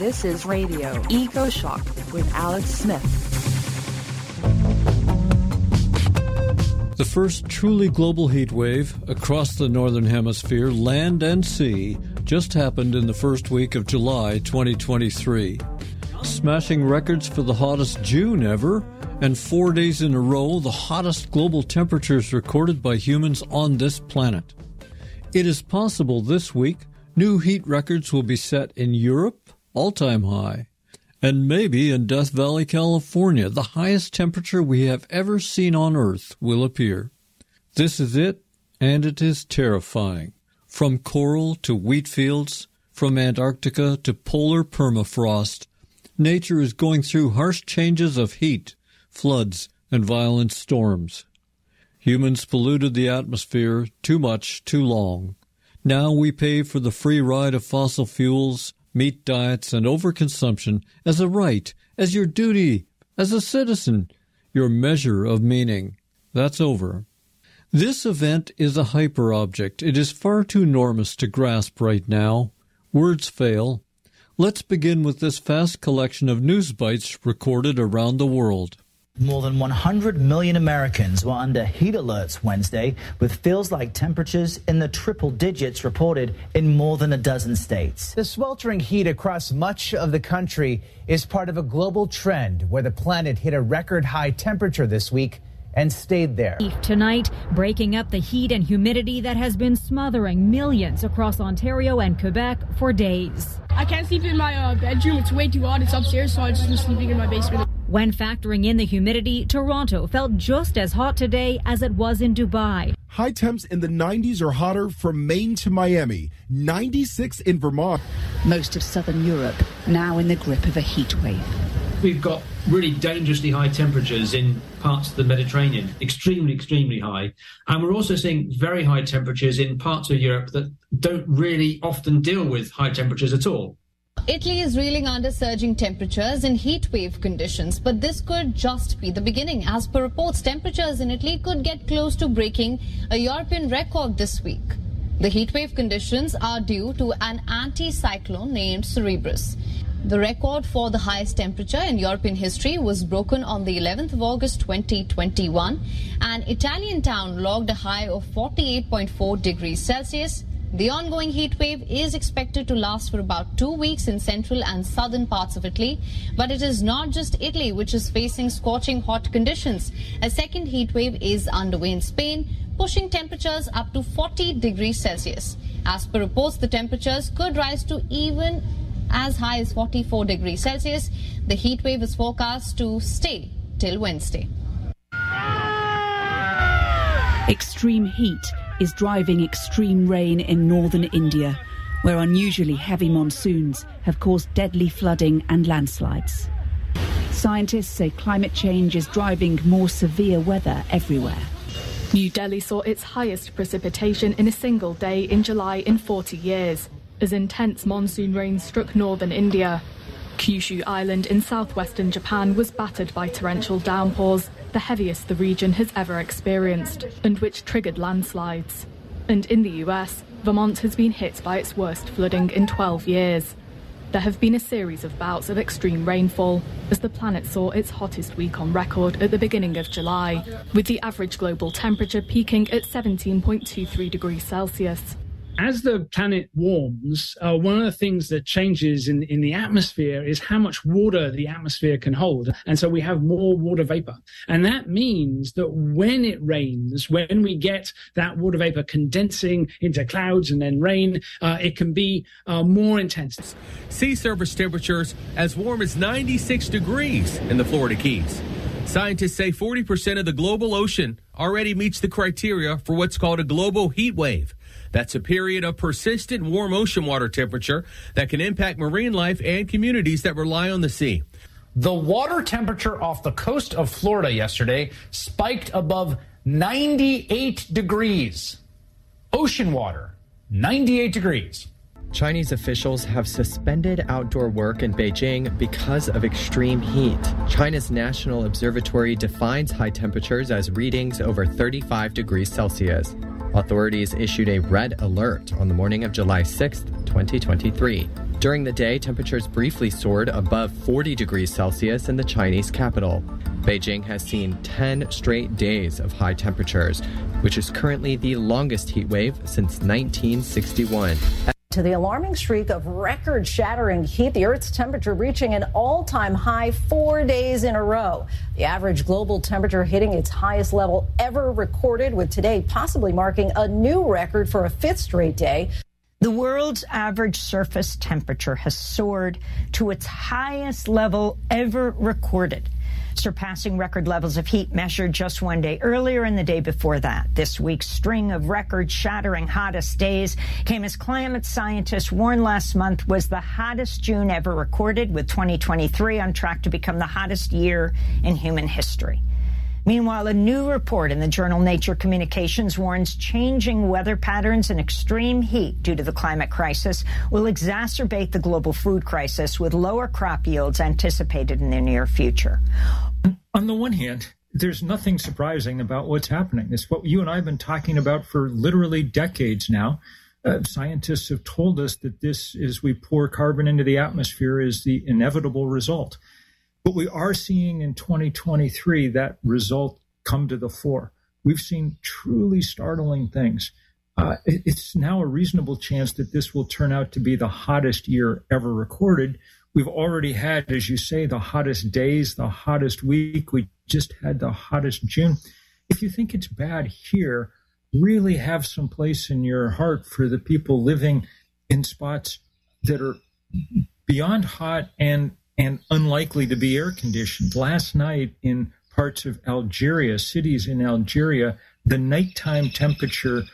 This is Radio EcoShock with Alex Smith. The first truly global heat wave across the Northern Hemisphere, land and sea, just happened in the first week of July 2023. Smashing records for the hottest June ever, and 4 days in a row, the hottest global temperatures recorded by humans on this planet. It is possible this week new heat records will be set in Europe, all-time high, and maybe in Death Valley, California, the highest temperature we have ever seen on Earth will appear. This is it, and it is terrifying. From coral to wheat fields, from Antarctica to polar permafrost, nature is going through harsh changes of heat, floods, and violent storms. Humans polluted the atmosphere too much, too long. Now we pay for the free ride of fossil fuels, meat diets, and overconsumption as a right, as your duty, as a citizen, your measure of meaning. That's over. This event is a hyper-object. It is far too enormous to grasp right now. Words fail. Let's begin with this fast collection of news bites recorded around the world. More than 100 million Americans were under heat alerts Wednesday, with feels-like temperatures in the triple digits reported in more than a dozen states. The sweltering heat across much of the country is part of a global trend where the planet hit a record high temperature this week and stayed there. Tonight, breaking up the heat and humidity that has been smothering millions across Ontario and Quebec for days. I can't sleep in my bedroom. It's way too hot. It's upstairs, so I've just been sleeping in my basement. When factoring in the humidity, Toronto felt just as hot today as it was in Dubai. High temps in the 90s or hotter from Maine to Miami, 96 in Vermont. Most of southern Europe now in the grip of a heat wave. We've got really dangerously high temperatures in parts of the Mediterranean, extremely high. And we're also seeing very high temperatures in parts of Europe that don't really often deal with high temperatures at all. Italy is reeling under surging temperatures and heat wave conditions, but this could just be the beginning. As per reports, temperatures in Italy could get close to breaking a European record this week. The heat wave conditions are due to an anticyclone named Cerberus. The record for the highest temperature in European history was broken on the 11th of August 2021. An Italian town logged a high of 48.4 degrees Celsius. The ongoing heat wave is expected to last for about 2 weeks in central and southern parts of Italy. But it is not just Italy which is facing scorching hot conditions. A second heat wave is underway in Spain, pushing temperatures up to 40 degrees Celsius. As per reports, the temperatures could rise to even as high as 44 degrees Celsius. The heat wave is forecast to stay till Wednesday. Extreme heat is driving extreme rain in northern India, where unusually heavy monsoons have caused deadly flooding and landslides. Scientists say climate change is driving more severe weather everywhere. New Delhi saw its highest precipitation in a single day in July in 40 years, as intense monsoon rain struck northern India. Kyushu Island in southwestern Japan was battered by torrential downpours, the heaviest the region has ever experienced, and which triggered landslides. And in the US, Vermont has been hit by its worst flooding in 12 years. There have been a series of bouts of extreme rainfall, as the planet saw its hottest week on record at the beginning of July, with the average global temperature peaking at 17.23 degrees Celsius. As the planet warms, one of the things that changes in the atmosphere is how much water the atmosphere can hold. And so we have more water vapor. And that means that when it rains, when we get that water vapor condensing into clouds and then rain, it can be more intense. Sea surface temperatures as warm as 96 degrees in the Florida Keys. Scientists say 40% of the global ocean already meets the criteria for what's called a global heat wave. That's a period of persistent warm ocean water temperature that can impact marine life and communities that rely on the sea. The water temperature off the coast of Florida yesterday spiked above 98 degrees. Ocean water, 98 degrees. Chinese officials have suspended outdoor work in Beijing because of extreme heat. China's National Observatory defines high temperatures as readings over 35 degrees Celsius. Authorities issued a red alert on the morning of July 6, 2023. During the day, temperatures briefly soared above 40 degrees Celsius in the Chinese capital. Beijing has seen 10 straight days of high temperatures, which is currently the longest heat wave since 1961. To the alarming streak of record-shattering heat, the Earth's temperature reaching an all-time high 4 days in a row. The average global temperature hitting its highest level ever recorded, with today possibly marking a new record for a fifth straight day. The world's average surface temperature has soared to its highest level ever recorded, surpassing record levels of heat measured just one day earlier and the day before that. This week's string of record-shattering hottest days came as climate scientists warned last month was the hottest June ever recorded, with 2023 on track to become the hottest year in human history. Meanwhile, a new report in the journal Nature Communications warns changing weather patterns and extreme heat due to the climate crisis will exacerbate the global food crisis, with lower crop yields anticipated in the near future. On the one hand, there's nothing surprising about what's happening. It's what you and I have been talking about for literally decades now. Scientists have told us that this, as we pour carbon into the atmosphere, is the inevitable result. But we are seeing in 2023 that result come to the fore. We've seen truly startling things. It's now a reasonable chance that this will turn out to be the hottest year ever recorded. We've already had, as you say, the hottest days, the hottest week. We just had the hottest June. If you think it's bad here, really have some place in your heart for the people living in spots that are beyond hot and unlikely to be air conditioned. Last night in parts of Algeria, cities in Algeria, the nighttime temperature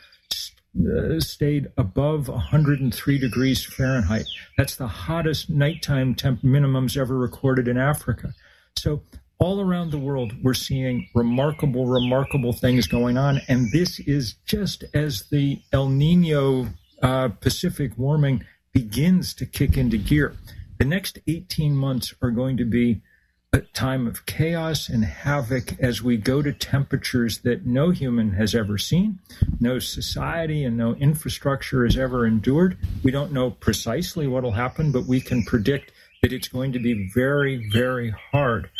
stayed above 103 degrees Fahrenheit. That's the hottest nighttime minimums ever recorded in Africa. So all around the world, we're seeing remarkable things going on. And this is just as the El Nino Pacific warming begins to kick into gear. The next 18 months are going to be a time of chaos and havoc as we go to temperatures that no human has ever seen, no society and no infrastructure has ever endured. We don't know precisely what will happen, but we can predict that it's going to be very, very hard.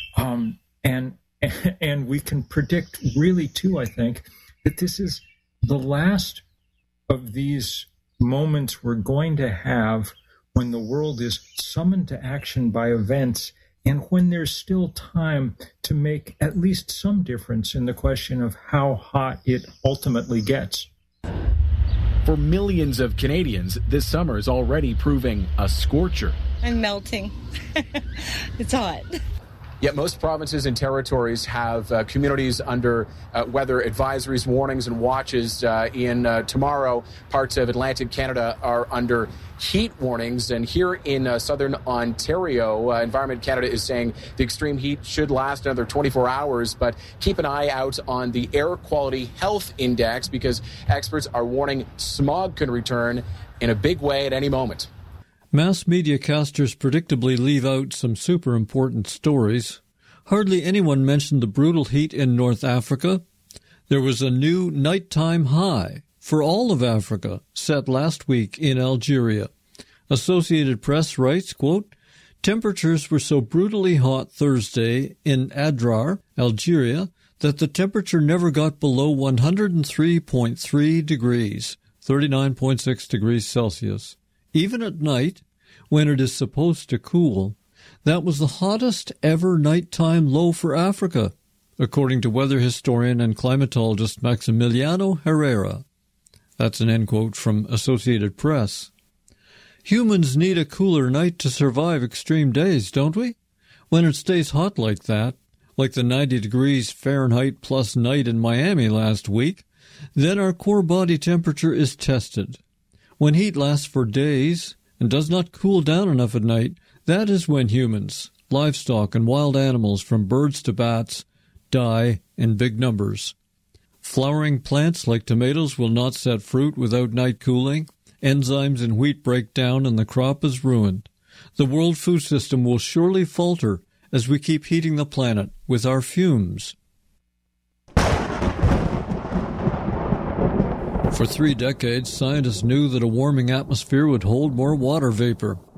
And we can predict really, too, I think, that this is the last of these moments we're going to have when the world is summoned to action by events and when there's still time to make at least some difference in the question of how hot it ultimately gets. For millions of Canadians, this summer is already proving a scorcher. I'm melting. It's hot. Yet most provinces and territories have communities under weather advisories, warnings, and watches. Tomorrow, parts of Atlantic Canada are under heat warnings. And here in southern Ontario, Environment Canada is saying the extreme heat should last another 24 hours. But keep an eye out on the Air Quality Health Index, because experts are warning smog can return in a big way at any moment. Mass media casters predictably leave out some super important stories. Hardly anyone mentioned the brutal heat in North Africa. There was a new nighttime high for all of Africa set last week in Algeria. Associated Press writes, quote, temperatures were so brutally hot Thursday in Adrar, Algeria, that the temperature never got below 103.3 degrees, 39.6 degrees Celsius. Even at night, when it is supposed to cool, that was the hottest ever nighttime low for Africa, according to weather historian and climatologist Maximiliano Herrera. That's an end quote from Associated Press. Humans need a cooler night to survive extreme days, don't we? When it stays hot like that, like the 90 degrees Fahrenheit plus night in Miami last week, then our core body temperature is tested. When heat lasts for days and does not cool down enough at night, that is when humans, livestock, and wild animals from birds to bats die in big numbers. Flowering plants like tomatoes will not set fruit without night cooling. Enzymes in wheat break down and the crop is ruined. The world food system will surely falter as we keep heating the planet with our fumes. For 3 decades, scientists knew that a warming atmosphere would hold more water vapor.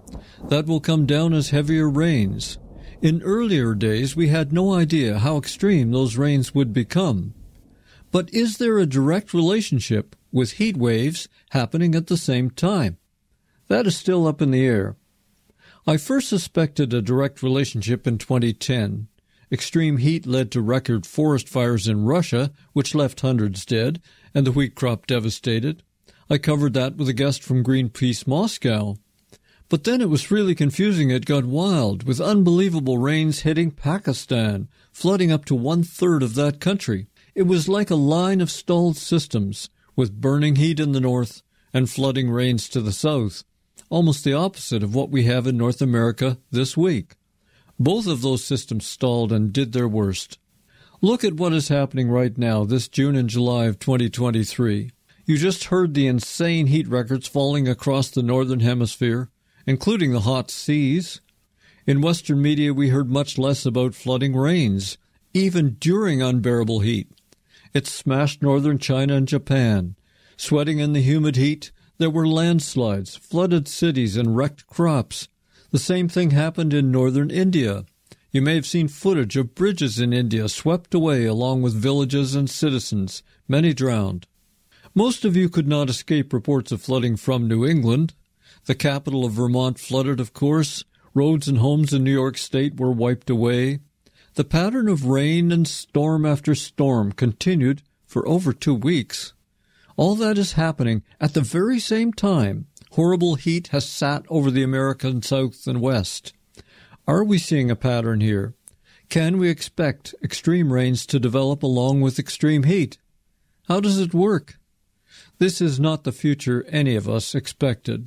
That will come down as heavier rains. In earlier days, we had no idea how extreme those rains would become. But is there a direct relationship with heat waves happening at the same time? That is still up in the air. I first suspected a direct relationship in 2010. Extreme heat led to record forest fires in Russia, which left hundreds dead, and the wheat crop devastated. I covered that with a guest from Greenpeace Moscow. But then it was really confusing. It got wild, with unbelievable rains hitting Pakistan, flooding up to 1/3 of that country. It was like a line of stalled systems, with burning heat in the north and flooding rains to the south, almost the opposite of what we have in North America this week. Both of those systems stalled and did their worst. Look at what is happening right now, this June and July of 2023. You just heard the insane heat records falling across the northern hemisphere, including the hot seas. In Western media, we heard much less about flooding rains, even during unbearable heat. It smashed northern China and Japan. Sweating in the humid heat, there were landslides, flooded cities, and wrecked crops. The same thing happened in northern India. You may have seen footage of bridges in India swept away along with villages and citizens, many drowned. Most of you could not escape reports of flooding from New England. The capital of Vermont flooded, of course. Roads and homes in New York State were wiped away. The pattern of rain and storm after storm continued for over 2 weeks. All that is happening at the very same time horrible heat has sat over the American South and West. Are we seeing a pattern here? Can we expect extreme rains to develop along with extreme heat? How does it work? This is not the future any of us expected.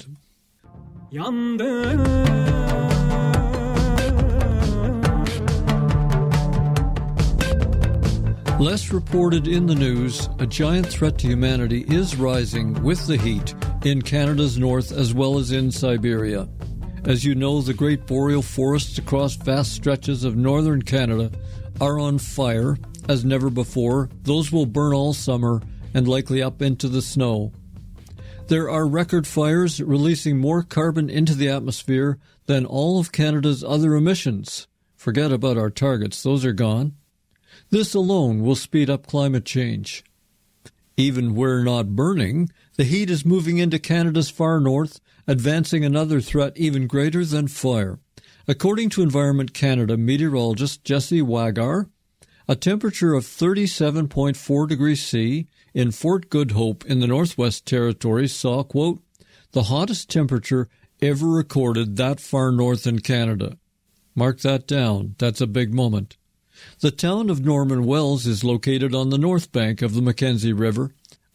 Less reported in the news, a giant threat to humanity is rising with the heat in Canada's north as well as in Siberia. As you know, the great boreal forests across vast stretches of northern Canada are on fire as never before. Those will burn all summer and likely up into the snow. There are record fires releasing more carbon into the atmosphere than all of Canada's other emissions. Forget about our targets, those are gone. This alone will speed up climate change. Even where not burning, the heat is moving into Canada's far north, advancing another threat even greater than fire. According to Environment Canada meteorologist Jesse Wagar, a temperature of 37.4 degrees C in Fort Good Hope in the Northwest Territories saw, quote, the hottest temperature ever recorded that far north in Canada. Mark that down. That's a big moment. The town of Norman Wells is located on the north bank of the Mackenzie River,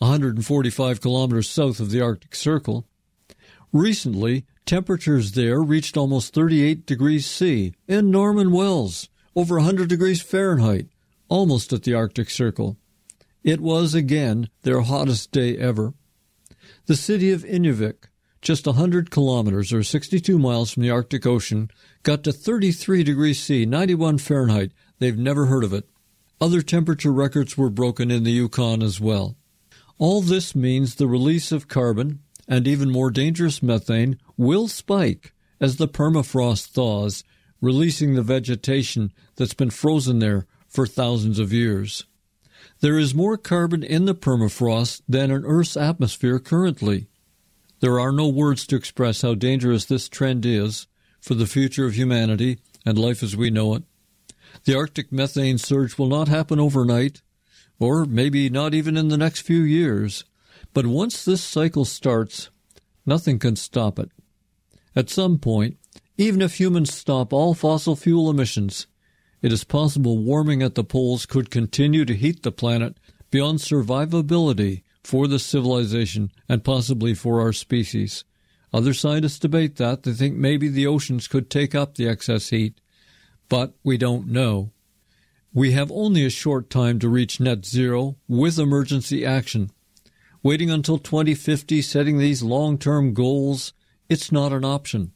145 kilometers south of the Arctic Circle. Recently, temperatures there reached almost 38 degrees C in Norman Wells, over 100 degrees Fahrenheit, almost at the Arctic Circle. It was, again, their hottest day ever. The city of Inuvik, just 100 kilometers or 62 miles from the Arctic Ocean, got to 33 degrees C, 91 Fahrenheit. They've never heard of it. Other temperature records were broken in the Yukon as well. All this means the release of carbon, and even more dangerous methane, will spike as the permafrost thaws, releasing the vegetation that's been frozen there for thousands of years. There is more carbon in the permafrost than in Earth's atmosphere currently. There are no words to express how dangerous this trend is for the future of humanity and life as we know it. The Arctic methane surge will not happen overnight, or maybe not even in the next few years. But once this cycle starts, nothing can stop it. At some point, even if humans stop all fossil fuel emissions, it is possible warming at the poles could continue to heat the planet beyond survivability for the civilization and possibly for our species. Other scientists debate that. They think maybe the oceans could take up the excess heat. But we don't know. We have only a short time to reach net zero with emergency action. Waiting until 2050, setting these long-term goals, it's not an option.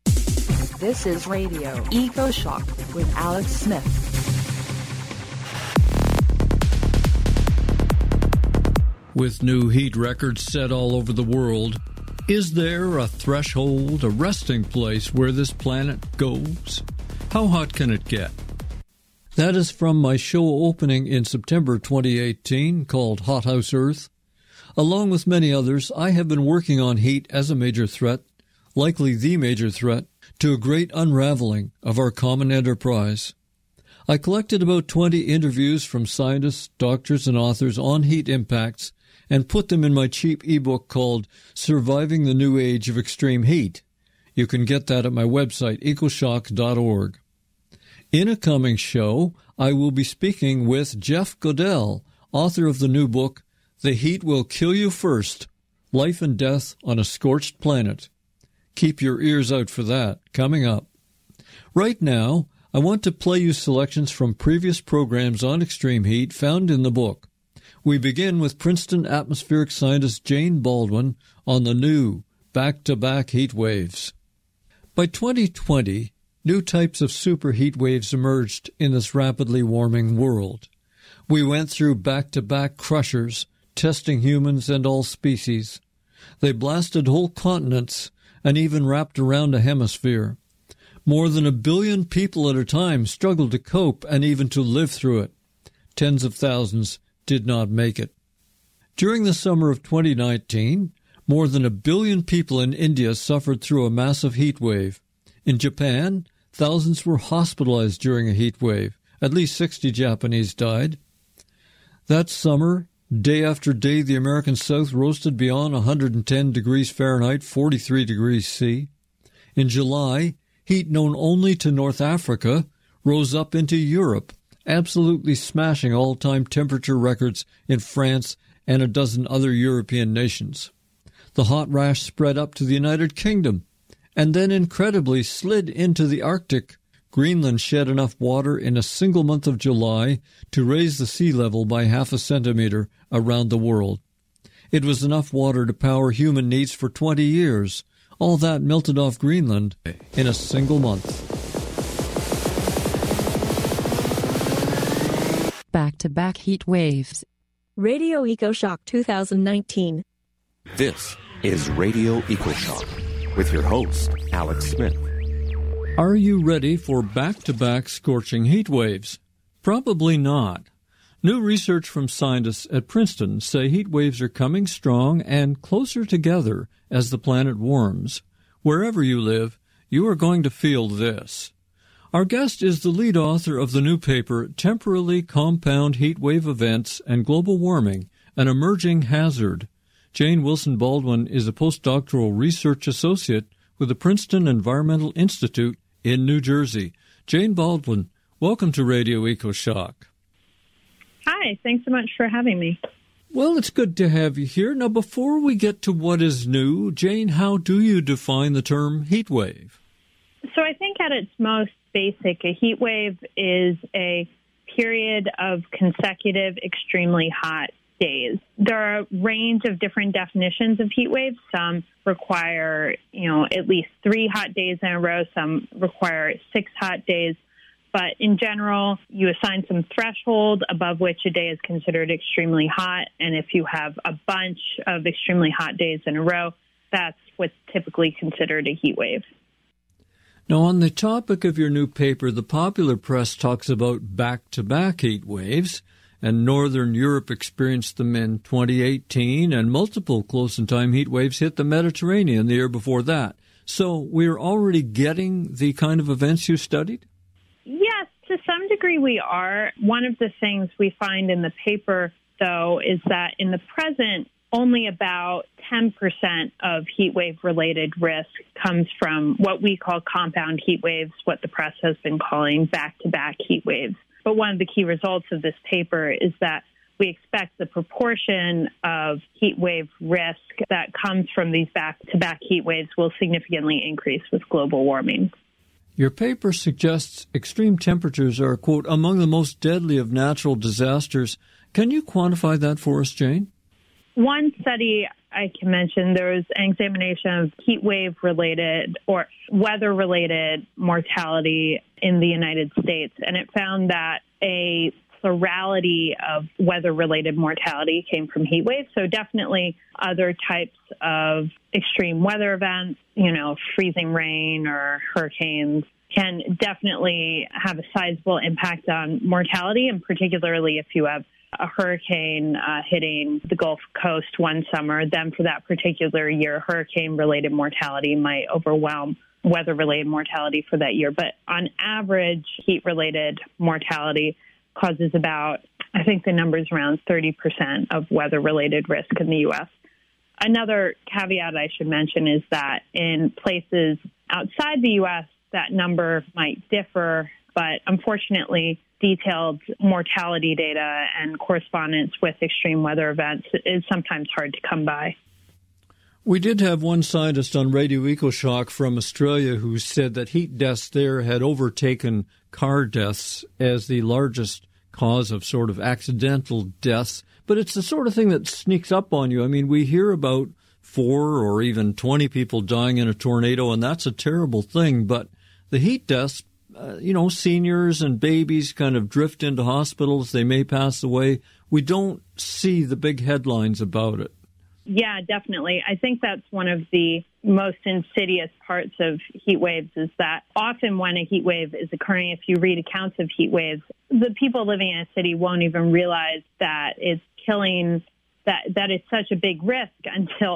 This is Radio EcoShock with Alex Smith. With new heat records set all over the world, Is there a threshold, a resting place where this planet goes? How hot can it get? That is from my show opening in September 2018 called Hothouse Earth. Along with many others, I have been working on heat as a major threat, likely the major threat, to a great unraveling of our common enterprise. I collected about 20 interviews from scientists, doctors, and authors on heat impacts and put them in my cheap ebook called Surviving the New Age of Extreme Heat. You can get that at my website, ecoshock.org. In a coming show, I will be speaking with Jeff Godell, author of the new book, The Heat Will Kill You First, Life and Death on a Scorched Planet. Keep your ears out for that, coming up. Right now, I want to play you selections from previous programs on extreme heat found in the book. We begin with Princeton atmospheric scientist Jane Baldwin on the new back-to-back heat waves. By 2020, new types of super heat waves emerged in this rapidly warming world. We went through back-to-back crushers, testing humans and all species. They blasted whole continents and even wrapped around a hemisphere. More than 1 billion people at a time struggled to cope and even to live through it. Tens of thousands did not make it. During the summer of 2019, more than 1 billion people in India suffered through a massive heat wave. In Japan, thousands were hospitalized during a heat wave. At least 60 Japanese died. That summer, day after day, the American South roasted beyond 110 degrees Fahrenheit, 43 degrees C. In July, heat known only to North Africa rose up into Europe, absolutely smashing all-time temperature records in France and a dozen other European nations. The hot rash spread up to the United Kingdom, and then incredibly slid into the Arctic. Greenland shed enough water in a single month of July to raise the sea level by 0.5 centimeter around the world. It was enough water to power human needs for 20 years. All that melted off Greenland in a single month. Back-to-back heat waves. Radio EcoShock 2019. This is Radio EcoShock with your host, Alex Smith. Are you ready for back-to-back scorching heat waves? Probably not. New research from scientists at Princeton say heat waves are coming strong and closer together as the planet warms. Wherever you live, you are going to feel this. Our guest is the lead author of the new paper, Temporally Compound Heat Wave Events and Global Warming, an Emerging Hazard. Jane Wilson Baldwin is a postdoctoral research associate with the Princeton Environmental Institute in New Jersey. Jane Baldwin, welcome to Radio EcoShock. Hi, thanks so much for having me. Well, it's good to have you here. Now, before we get to what is new, Jane, how do you define the term heat wave? So I think at its most basic, a heat wave is a period of consecutive extremely hot days. There are a range of different definitions of heat waves. Some require, at least 3 hot days in a row. Some require 6 hot days. But in general, you assign some threshold above which a day is considered extremely hot. And if you have a bunch of extremely hot days in a row, that's what's typically considered a heat wave. Now, on the topic of your new paper, the popular press talks about back-to-back heat waves, and Northern Europe experienced them in 2018, and multiple close-in-time heat waves hit the Mediterranean the year before that. So we're already getting the kind of events you studied? Yes, to some degree we are. One of the things we find in the paper, though, is that in the present, only about 10% of heat wave-related risk comes from what we call compound heat waves, what the press has been calling back-to-back heat waves. But one of the key results of this paper is that we expect the proportion of heat wave risk that comes from these back-to-back heat waves will significantly increase with global warming. Your paper suggests extreme temperatures are, quote, among the most deadly of natural disasters. Can you quantify that for us, Jane? One study I can mention, there was an examination of heat wave-related or weather-related mortality in the United States, and it found that a plurality of weather-related mortality came from heat waves. So definitely other types of extreme weather events, freezing rain or hurricanes, can definitely have a sizable impact on mortality, and particularly if you have a hurricane hitting the Gulf Coast one summer, then for that particular year, hurricane-related mortality might overwhelm weather-related mortality for that year. But on average, heat-related mortality causes about, I think the number's around 30% of weather-related risk in the U.S. Another caveat I should mention is that in places outside the U.S., that number might differ, but unfortunately, detailed mortality data and correspondence with extreme weather events is sometimes hard to come by. We did have one scientist on Radio EcoShock from Australia who said that heat deaths there had overtaken car deaths as the largest cause of sort of accidental deaths. But it's the sort of thing that sneaks up on you. I mean, we hear about 4 or even 20 people dying in a tornado, and that's a terrible thing. But the heat deaths, seniors and babies kind of drift into hospitals. They may pass away. We don't see the big headlines about it. Yeah, definitely. I think that's one of the most insidious parts of heat waves is that often when a heat wave is occurring, if you read accounts of heat waves, the people living in a city won't even realize that it's killing, that it's such a big risk until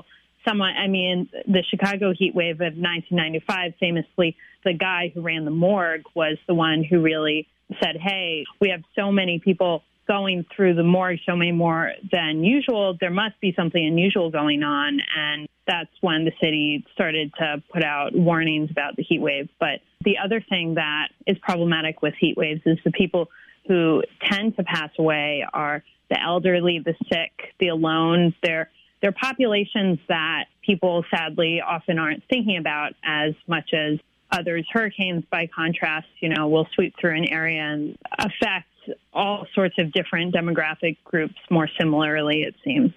the Chicago heat wave of 1995, famously, the guy who ran the morgue was the one who really said, hey, we have so many people going through the morgue, so many more than usual. There must be something unusual going on. And that's when the city started to put out warnings about the heat wave. But the other thing that is problematic with heat waves is the people who tend to pass away are the elderly, the sick, the alone. They're populations that people sadly often aren't thinking about as much as others. Hurricanes, by contrast, will sweep through an area and affect all sorts of different demographic groups more similarly, it seems.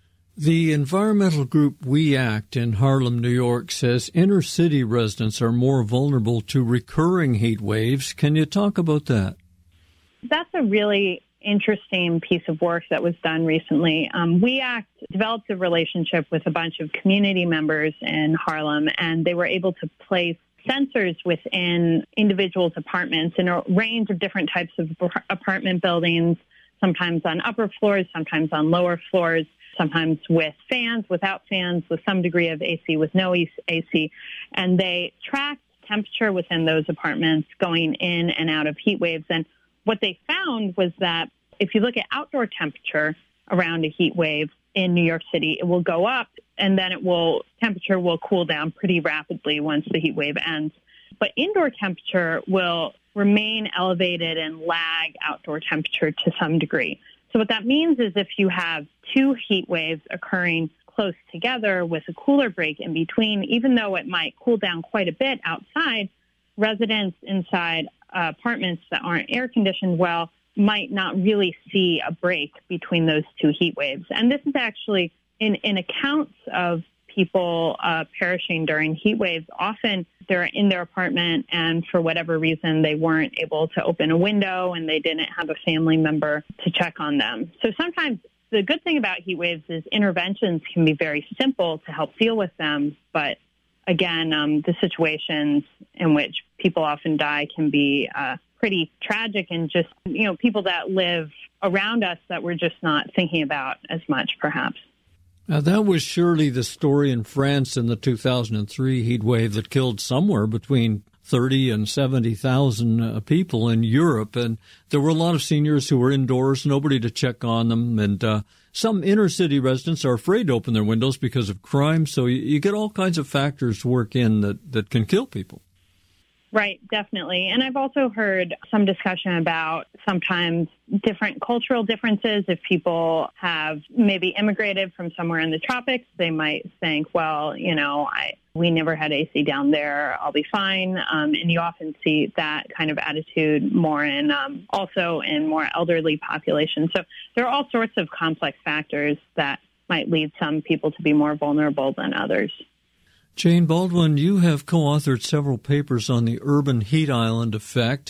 The environmental group We Act in Harlem, New York, says inner city residents are more vulnerable to recurring heat waves. Can you talk about that? That's a really interesting piece of work that was done recently. We Act developed a relationship with a bunch of community members in Harlem, and they were able to place sensors within individuals' apartments in a range of different types of apartment buildings, sometimes on upper floors, sometimes on lower floors, sometimes with fans, without fans, with some degree of AC, with no AC. And they tracked temperature within those apartments going in and out of heat waves. And what they found was that if you look at outdoor temperature around a heat wave in New York City, it will go up, and then temperature will cool down pretty rapidly once the heat wave ends. But indoor temperature will remain elevated and lag outdoor temperature to some degree. So what that means is if you have two heat waves occurring close together with a cooler break in between, even though it might cool down quite a bit outside, residents inside apartments that aren't air conditioned well might not really see a break between those two heat waves. And this is actually in accounts of people perishing during heat waves. Often they're in their apartment and for whatever reason they weren't able to open a window and they didn't have a family member to check on them. So sometimes the good thing about heat waves is interventions can be very simple to help deal with them. But again, the situations in which people often die can be pretty tragic, and just, people that live around us that we're just not thinking about as much, perhaps. Now, that was surely the story in France in the 2003 heat wave that killed somewhere between 30 and 70,000 people in Europe. And there were a lot of seniors who were indoors, nobody to check on them. And some inner city residents are afraid to open their windows because of crime. So you get all kinds of factors work in that can kill people. Right, definitely. And I've also heard some discussion about sometimes different cultural differences. If people have maybe immigrated from somewhere in the tropics, they might think, well, we never had AC down there, I'll be fine. And you often see that kind of attitude more in also in more elderly populations. So there are all sorts of complex factors that might lead some people to be more vulnerable than others. Jane Baldwin, you have co-authored several papers on the urban heat island effect.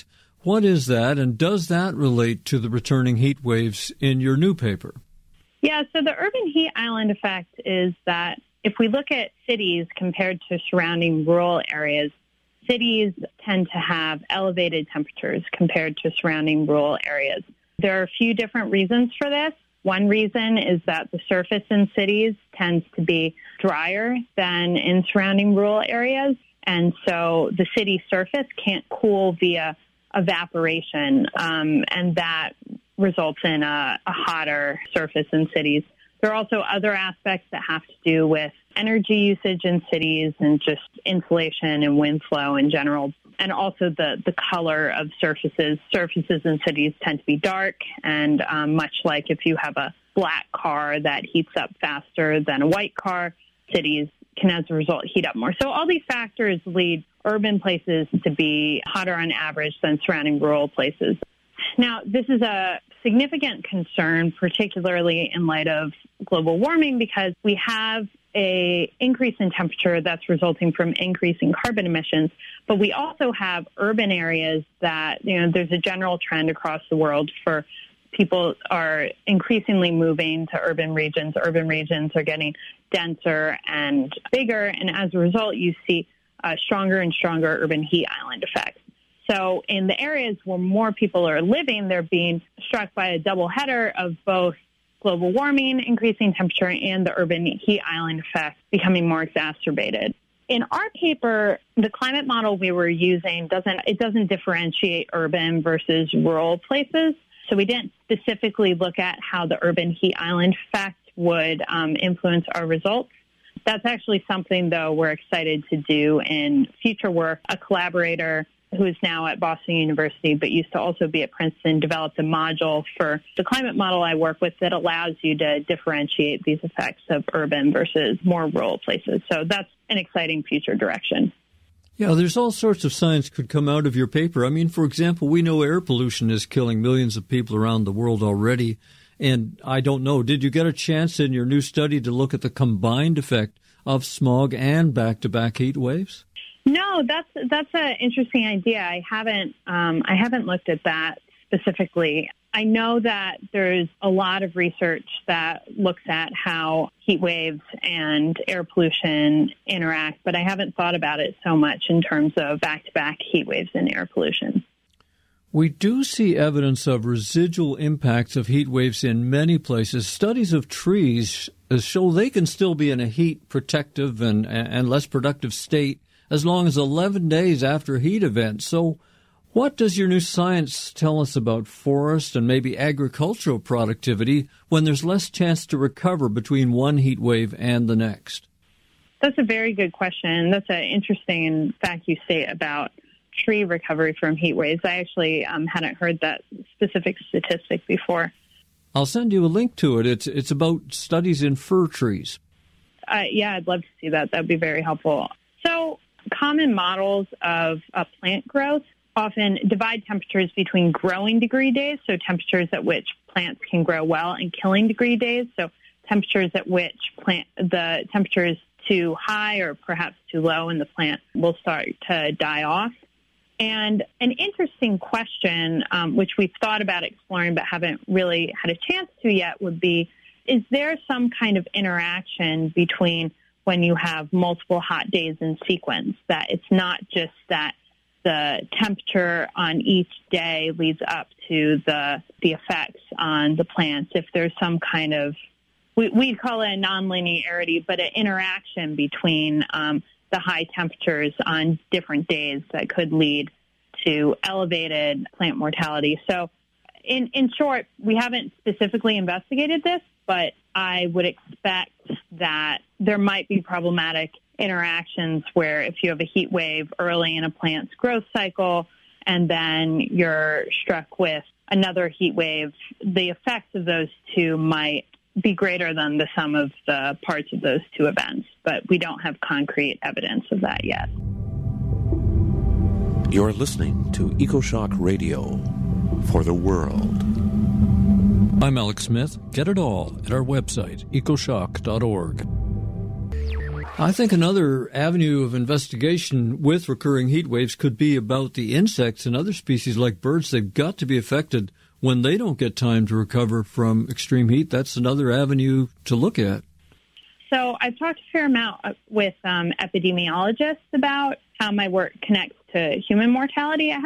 What is that, and does that relate to the returning heat waves in your new paper? Yeah, so the urban heat island effect is that if we look at cities compared to surrounding rural areas, cities tend to have elevated temperatures compared to surrounding rural areas. There are a few different reasons for this. One reason is that the surface in cities tends to be drier than in surrounding rural areas, and so the city surface can't cool via evaporation, and that results in a hotter surface in cities. There are also other aspects that have to do with energy usage in cities and just insulation and wind flow in general, and also the color of surfaces. Surfaces in cities tend to be dark, and much like if you have a black car that heats up faster than a white car, cities can, as a result, heat up more. So all these factors lead urban places to be hotter on average than surrounding rural places. Now, this is a significant concern, particularly in light of global warming, because we have an increase in temperature that's resulting from increasing carbon emissions, but we also have urban areas that, there's a general trend across the world for people are increasingly moving to urban regions. Urban regions are getting denser and bigger, and as a result, you see stronger and stronger urban heat island effects. So in the areas where more people are living, they're being struck by a double header of both global warming, increasing temperature, and the urban heat island effect becoming more exacerbated. In our paper, the climate model we were using doesn't differentiate urban versus rural places. So we didn't specifically look at how the urban heat island effect would influence our results. That's actually something, though, we're excited to do in future work. A collaborator who is now at Boston University but used to also be at Princeton developed a module for the climate model I work with that allows you to differentiate these effects of urban versus more rural places. So that's an exciting future direction. Yeah, there's all sorts of science could come out of your paper. I mean, for example, we know air pollution is killing millions of people around the world already. And I don't know, did you get a chance in your new study to look at the combined effect of smog and back-to-back heat waves? No, that's an interesting idea. I haven't looked at that specifically. I know that there's a lot of research that looks at how heat waves and air pollution interact, but I haven't thought about it so much in terms of back-to-back heat waves and air pollution. We do see evidence of residual impacts of heat waves in many places. Studies of trees show they can still be in a heat protective and less productive state as long as 11 days after heat events. So what does your new science tell us about forest and maybe agricultural productivity when there's less chance to recover between one heat wave and the next? That's a very good question. That's an interesting fact you state about tree recovery from heat waves. I actually hadn't heard that specific statistic before. I'll send you a link to it. It's about studies in fir trees. Yeah, I'd love to see that. That would be very helpful. So common models of plant growth often divide temperatures between growing degree days, so temperatures at which plants can grow well, and killing degree days, so temperatures at which the temperature is too high or perhaps too low and the plant will start to die off. And an interesting question, which we've thought about exploring but haven't really had a chance to yet, would be, is there some kind of interaction between when you have multiple hot days in sequence, that it's not just that the temperature on each day leads up to the effects on the plants, if there's some kind of, we'd call it a nonlinearity, but an interaction between the high temperatures on different days that could lead to elevated plant mortality. So in short, we haven't specifically investigated this, but I would expect that there might be problematic interactions where if you have a heat wave early in a plant's growth cycle and then you're struck with another heat wave, the effects of those two might be greater than the sum of the parts of those two events, but we don't have concrete evidence of that yet. You're listening to EcoShock Radio for the world. I'm Alex Smith. Get it all at our website, ecoshock.org. I think another avenue of investigation with recurring heat waves could be about the insects and other species like birds. They've got to be affected when they don't get time to recover from extreme heat. That's another avenue to look at. So I've talked a fair amount with epidemiologists about how my work connects to human mortality. I